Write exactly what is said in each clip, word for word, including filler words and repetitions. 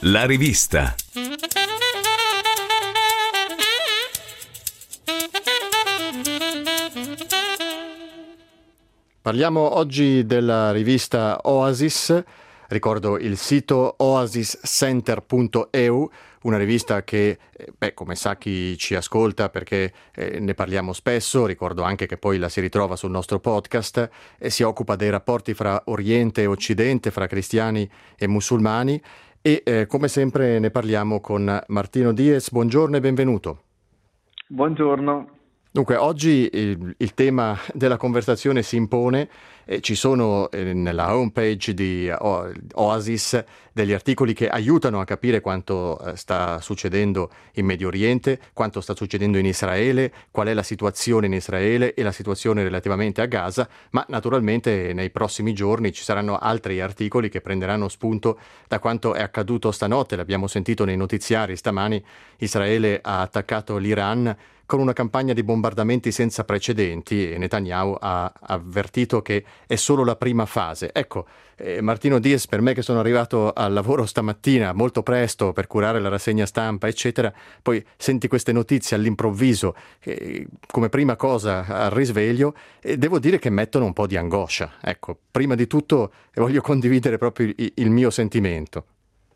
La rivista. Parliamo oggi della rivista Oasis. Ricordo il sito oasis center punto e u, una rivista che, beh, come sa chi ci ascolta perché eh, ne parliamo spesso, ricordo anche che poi la si ritrova sul nostro podcast, e si occupa dei rapporti fra Oriente e Occidente, fra cristiani e musulmani, e eh, come sempre ne parliamo con Martino Diez. Buongiorno e benvenuto. Buongiorno. Dunque, oggi il, il tema della conversazione si impone. Eh, ci sono eh, nella homepage di o- Oasis degli articoli che aiutano a capire quanto eh, sta succedendo in Medio Oriente, quanto sta succedendo in Israele, qual è la situazione in Israele e la situazione relativamente a Gaza, ma naturalmente nei prossimi giorni ci saranno altri articoli che prenderanno spunto da quanto è accaduto stanotte. L'abbiamo sentito nei notiziari stamani. Israele ha attaccato l'Iran con una campagna di bombardamenti senza precedenti e Netanyahu ha avvertito che è solo la prima fase. Ecco, eh, Martino Diez, per me che sono arrivato al lavoro stamattina molto presto per curare la rassegna stampa, eccetera, poi senti queste notizie all'improvviso, eh, come prima cosa al risveglio, e devo dire che mettono un po' di angoscia. Ecco, prima di tutto voglio condividere proprio il, il mio sentimento.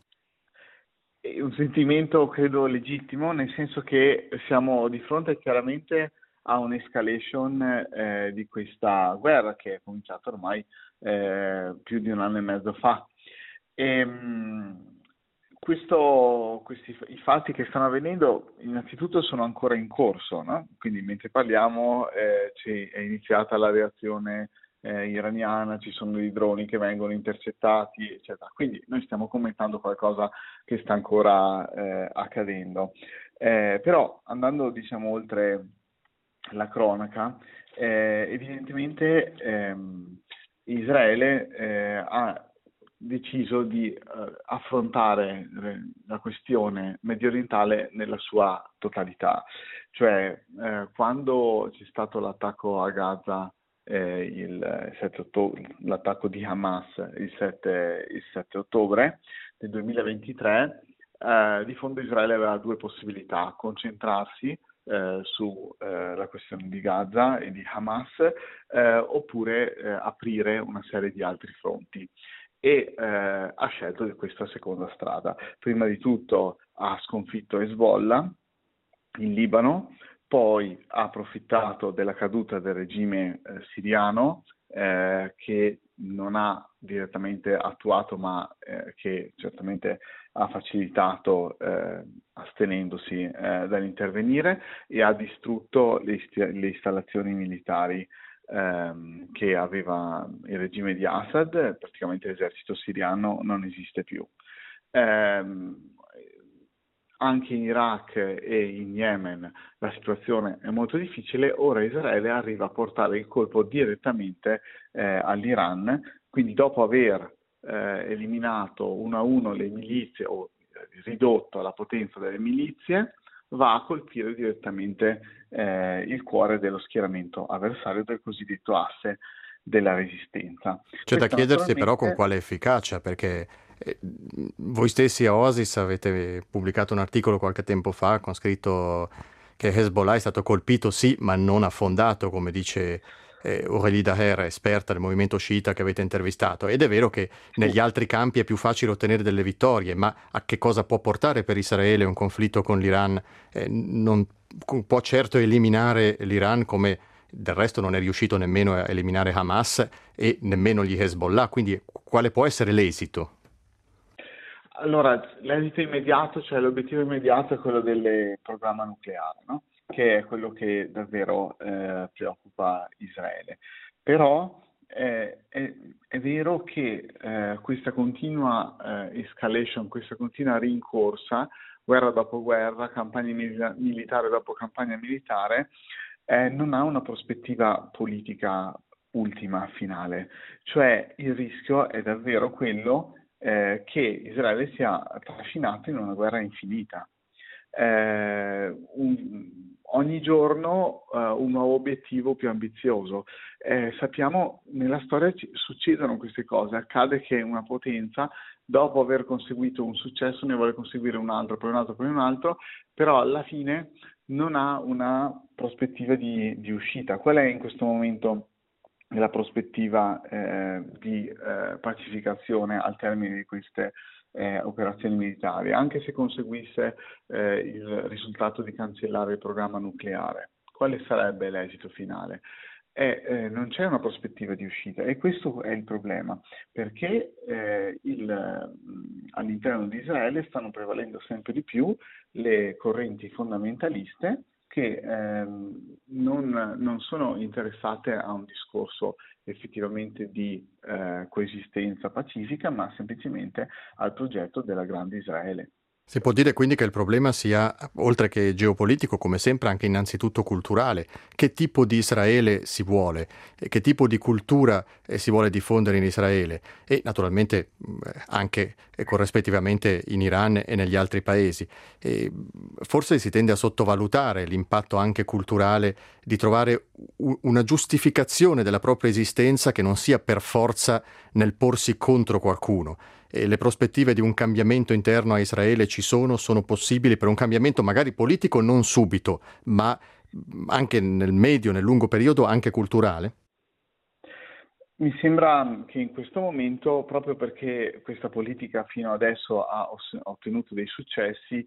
È un sentimento credo legittimo, nel senso che siamo di fronte chiaramente a un'escalation eh, di questa guerra che è cominciata ormai eh, più di un anno e mezzo fa. E, mh, questo, questi, i fatti che stanno avvenendo innanzitutto sono ancora in corso, no? Quindi mentre parliamo eh, c'è, è iniziata la reazione Eh, iraniana, ci sono dei droni che vengono intercettati, eccetera. Quindi noi stiamo commentando qualcosa che sta ancora eh, accadendo. Eh, però andando, diciamo, oltre la cronaca, eh, evidentemente ehm, Israele eh, ha deciso di eh, affrontare la questione mediorientale nella sua totalità. Cioè, eh, quando c'è stato l'attacco a Gaza, Eh, il sette ottobre, l'attacco di Hamas il sette, il sette ottobre del duemilaventitré, eh, di fondo Israele aveva due possibilità: concentrarsi eh, sulla eh, questione di Gaza e di Hamas, eh, oppure eh, aprire una serie di altri fronti. E eh, ha scelto questa seconda strada. Prima di tutto ha sconfitto Hezbollah in Libano, poi ha approfittato della caduta del regime eh, siriano eh, che non ha direttamente attuato, ma eh, che certamente ha facilitato eh, astenendosi eh, dall'intervenire, e ha distrutto le, ist- le installazioni militari ehm, che aveva il regime di Assad. Praticamente l'esercito siriano non esiste più. Ehm, Anche in Iraq e in Yemen la situazione è molto difficile. Ora Israele arriva a portare il colpo direttamente eh, all'Iran, quindi dopo aver eh, eliminato uno a uno le milizie o ridotto la potenza delle milizie, va a colpire direttamente eh, il cuore dello schieramento avversario, del cosiddetto asse della resistenza. C'è da Questa chiedersi però con naturalmente... quale efficacia, perché eh, voi stessi a Oasis avete pubblicato un articolo qualche tempo fa con scritto che Hezbollah è stato colpito sì, ma non affondato, come dice eh, Aurélie Daher, esperta del movimento sciita che avete intervistato. Ed è vero che negli altri campi è più facile ottenere delle vittorie, ma a che cosa può portare per Israele un conflitto con l'Iran? Eh, non può certo eliminare l'Iran, come del resto non è riuscito nemmeno a eliminare Hamas e nemmeno gli Hezbollah, quindi quale può essere l'esito? Allora, l'esito immediato, cioè l'obiettivo immediato è quello del programma nucleare, no? Che è quello che davvero eh, preoccupa Israele. Però eh, è, è vero che eh, questa continua eh, escalation, questa continua rincorsa, guerra dopo guerra, campagna mil- militare dopo campagna militare, eh, non ha una prospettiva politica ultima, finale. Cioè il rischio è davvero quello eh, che Israele sia trascinato in una guerra infinita. eh, un, ogni giorno eh, un nuovo obiettivo più ambizioso. Eh, sappiamo, nella storia ci, succedono queste cose, accade che una potenza, dopo aver conseguito un successo, ne vuole conseguire un altro, poi un altro, poi un altro, però alla fine non ha una prospettiva di, di uscita. Qual è in questo momento la prospettiva eh, di eh, pacificazione al termine di queste eh, operazioni militari, anche se conseguisse eh, il risultato di cancellare il programma nucleare? Quale sarebbe l'esito finale? Eh, eh, non c'è una prospettiva di uscita, e questo è il problema, perché eh, il, mh, all'interno di Israele stanno prevalendo sempre di più le correnti fondamentaliste che ehm, non, non sono interessate a un discorso effettivamente di eh, coesistenza pacifica, ma semplicemente al progetto della grande Israele. Si può dire quindi che il problema sia, oltre che geopolitico, come sempre anche innanzitutto culturale. Che tipo di Israele si vuole? E che tipo di cultura eh, si vuole diffondere in Israele? E naturalmente mh, anche eh, corrispettivamente in Iran e negli altri paesi. E forse si tende a sottovalutare l'impatto anche culturale di trovare u- una giustificazione della propria esistenza che non sia per forza nel porsi contro qualcuno. E le prospettive di un cambiamento interno a Israele ci sono, sono possibili per un cambiamento magari politico non subito, ma anche nel medio, nel lungo periodo, anche culturale? Mi sembra che in questo momento, proprio perché questa politica fino adesso ha os- ottenuto dei successi,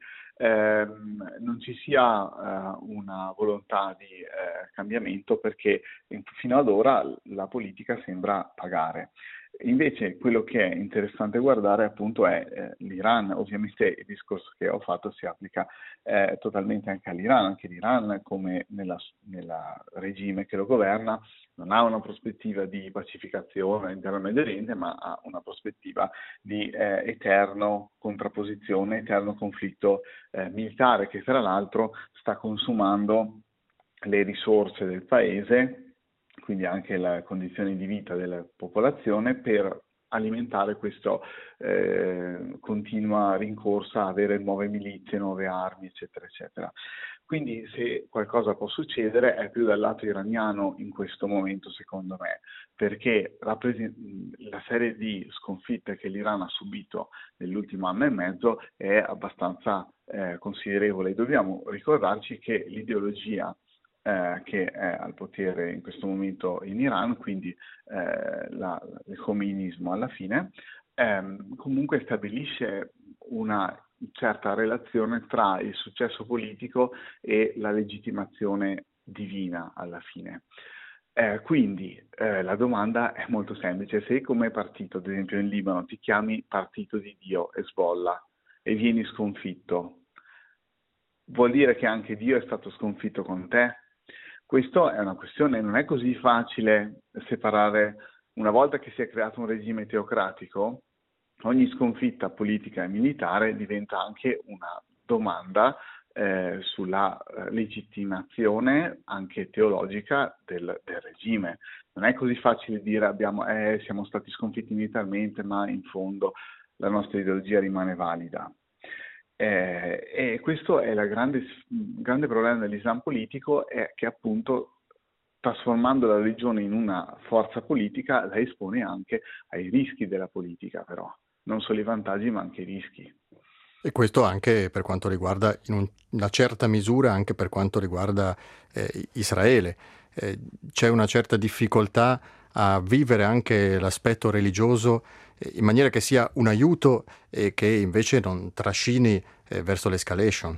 ehm, non ci sia eh, una volontà di eh, cambiamento, perché in- fino ad ora la politica sembra pagare. Invece quello che è interessante guardare appunto è eh, l'Iran. Ovviamente il discorso che ho fatto si applica eh, totalmente anche all'Iran. Anche l'Iran, come nella, nella regime che lo governa, non ha una prospettiva di pacificazione all'interno del Medio Oriente, ma ha una prospettiva di eh, eterno contrapposizione, eterno conflitto eh, militare, che tra l'altro sta consumando le risorse del paese, quindi anche le condizioni di vita della popolazione, per alimentare questa eh, continua rincorsa a avere nuove milizie, nuove armi, eccetera, eccetera. Quindi se qualcosa può succedere è più dal lato iraniano in questo momento, secondo me, perché la, presi- la serie di sconfitte che l'Iran ha subito nell'ultimo anno e mezzo è abbastanza eh, considerevole. Dobbiamo ricordarci che l'ideologia eh, che è al potere in questo momento in Iran, quindi eh, la, il Khomeinismo alla fine, ehm, comunque stabilisce una certa relazione tra il successo politico e la legittimazione divina alla fine. Eh, quindi eh, la domanda è molto semplice: se come partito, ad esempio in Libano, ti chiami partito di Dio, Hezbollah, e vieni sconfitto, vuol dire che anche Dio è stato sconfitto con te? Questa è una questione, non è così facile separare. Una volta che si è creato un regime teocratico, ogni sconfitta politica e militare diventa anche una domanda eh, sulla eh, legittimazione anche teologica del, del regime. Non è così facile dire abbiamo, eh, siamo stati sconfitti militarmente, ma in fondo la nostra ideologia rimane valida. Eh, e questo è il grande, grande problema dell'Islam politico, è che appunto, trasformando la religione in una forza politica, la espone anche ai rischi della politica, però non solo i vantaggi ma anche i rischi. E questo anche per quanto riguarda, in un- una certa misura, anche per quanto riguarda eh, Israele. Eh, c'è una certa difficoltà a vivere anche l'aspetto religioso eh, in maniera che sia un aiuto e che invece non trascini eh, verso l'escalation.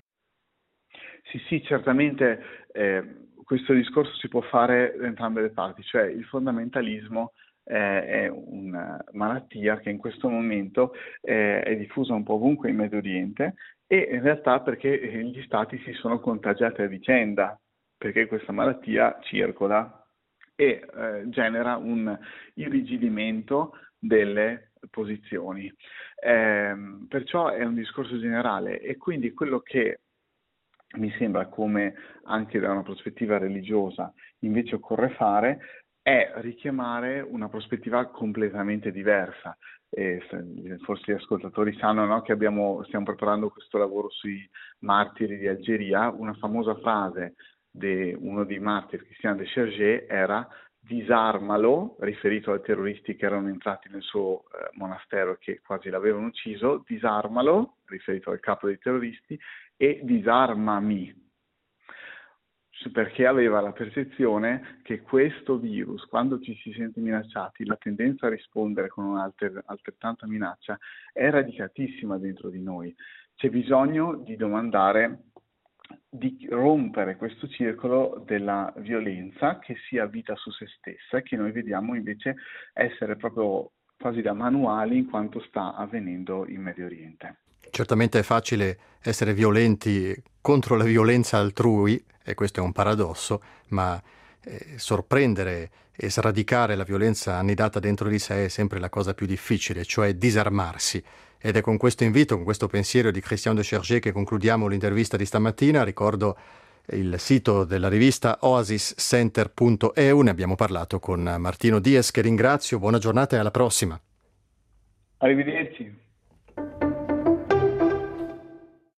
Sì, sì, certamente eh, questo discorso si può fare da entrambe le parti, cioè il fondamentalismo eh, è una malattia che in questo momento eh, è diffusa un po' ovunque in Medio Oriente, e in realtà perché eh, gli stati si sono contagiati a vicenda, perché questa malattia circola e eh, genera un irrigidimento delle posizioni. Eh, perciò è un discorso generale, e quindi quello che mi sembra, come anche da una prospettiva religiosa invece occorre fare, è richiamare una prospettiva completamente diversa. e forse gli ascoltatori sanno, no, che abbiamo, stiamo preparando questo lavoro sui martiri di Algeria. Una famosa frase di uno dei martiri, Christian de Chergé, era disarmalo, riferito ai terroristi che erano entrati nel suo eh, monastero e che quasi l'avevano ucciso, disarmalo, riferito al capo dei terroristi, e disarmami, perché aveva la percezione che questo virus, quando ci si sente minacciati, la tendenza a rispondere con un'altrettanta minaccia è radicatissima dentro di noi. C'è bisogno di domandare, di rompere questo circolo della violenza che si avvita su se stessa e che noi vediamo invece essere proprio quasi da manuali in quanto sta avvenendo in Medio Oriente. Certamente è facile essere violenti contro la violenza altrui, e questo è un paradosso, ma eh, sorprendere e sradicare la violenza annidata dentro di sé è sempre la cosa più difficile, cioè disarmarsi. Ed è con questo invito, con questo pensiero di Christian de Chergé che concludiamo l'intervista di stamattina. Ricordo il sito della rivista oasis center punto e u. Ne abbiamo parlato con Martino Diez, che ringrazio. Buona giornata e alla prossima. Arrivederci.